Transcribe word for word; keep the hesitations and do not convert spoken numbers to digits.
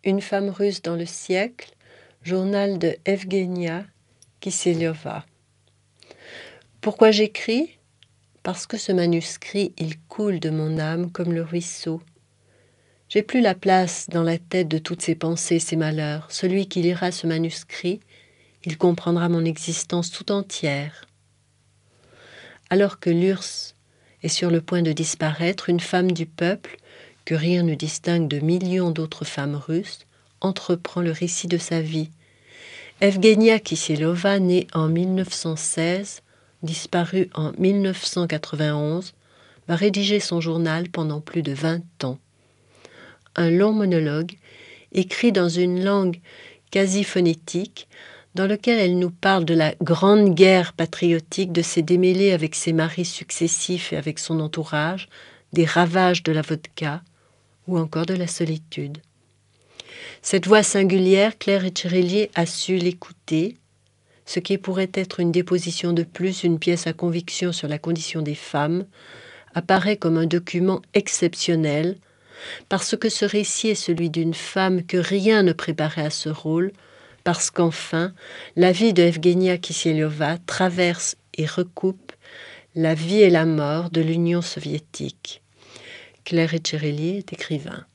Une femme russe dans le siècle, journal de Evgenia Kiselyova. Pourquoi j'écris ? Parce que ce manuscrit, il coule de mon âme comme le ruisseau. J'ai plus la place dans la tête de toutes ces pensées, ces malheurs. Celui qui lira ce manuscrit, il comprendra mon existence tout entière. Alors que l'U R S S est sur le point de disparaître, une femme du peuple, que rien ne distingue de millions d'autres femmes russes, entreprend le récit de sa vie. Evgenia Kiselyova, née en mille neuf cent seize, disparue en mille neuf cent quatre-vingt-onze, va rédiger son journal pendant plus de vingt ans. Un long monologue, écrit dans une langue quasi phonétique, dans lequel elle nous parle de la grande guerre patriotique, de ses démêlés avec ses maris successifs et avec son entourage, des ravages de la vodka ou encore de la solitude. Cette voix singulière, Claire Etcherellier a su l'écouter, ce qui pourrait être une déposition de plus, une pièce à conviction sur la condition des femmes, apparaît comme un document exceptionnel, parce que ce récit est celui d'une femme que rien ne préparait à ce rôle, parce qu'enfin, la vie de Evgenia Kiselyova traverse et recoupe la vie et la mort de l'Union soviétique. Claire Etcherellier est écrivain.